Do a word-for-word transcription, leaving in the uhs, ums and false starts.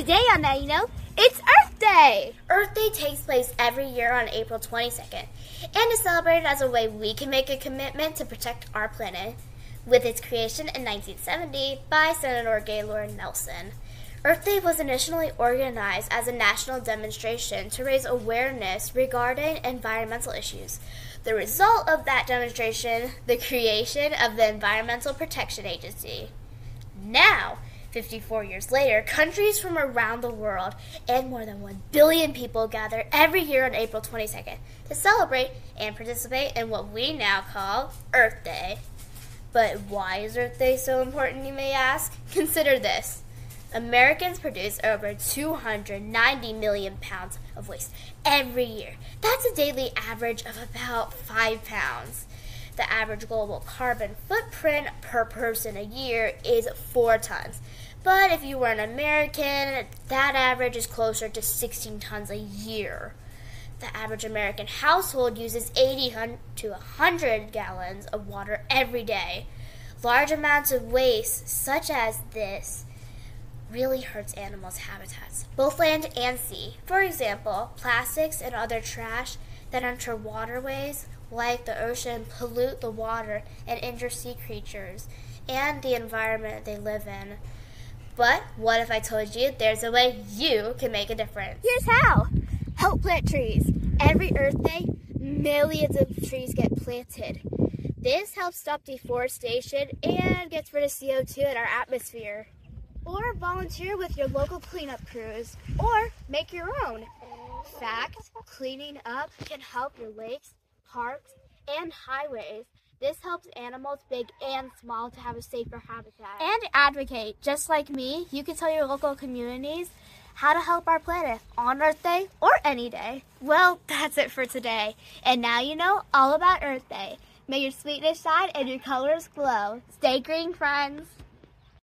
Today on Now You Know, it's Earth Day! Earth Day takes place every year on April twenty-second and is celebrated as a way we can make a commitment to protect our planet. With its creation in nineteen seventy by Senator Gaylord Nelson, Earth Day was initially organized as a national demonstration to raise awareness regarding environmental issues. The result of that demonstration, the creation of the Environmental Protection Agency. Now, fifty-four years later, countries from around the world and more than one billion people gather every year on April twenty-second to celebrate and participate in what we now call Earth Day. But why is Earth Day so important, you may ask? Consider this. Americans produce over two hundred ninety million pounds of waste every year. That's a daily average of about five pounds. The average global carbon footprint per person a year is four tons. But if you were an American, that average is closer to sixteen tons a year. The average American household uses eighty to one hundred gallons of water every day. Large amounts of waste, such as this, really hurts animals' habitats, both land and sea. For example, plastics and other trash that enter waterways like the ocean pollute the water and injure sea creatures and the environment they live in. But what if I told you there's a way you can make a difference? Here's how. Help plant trees. Every Earth Day, millions of trees get planted. This helps stop deforestation and gets rid of C O two in our atmosphere. Or volunteer with your local cleanup crews, or make your own. Fact, cleaning up can help your lakes, parks, and highways. This helps animals big and small to have a safer habitat. And advocate. Just like me, you can tell your local communities how to help our planet on Earth Day or any day. Well, that's it for today. And now you know all about Earth Day. May your sweetness shine and your colors glow. Stay green, friends.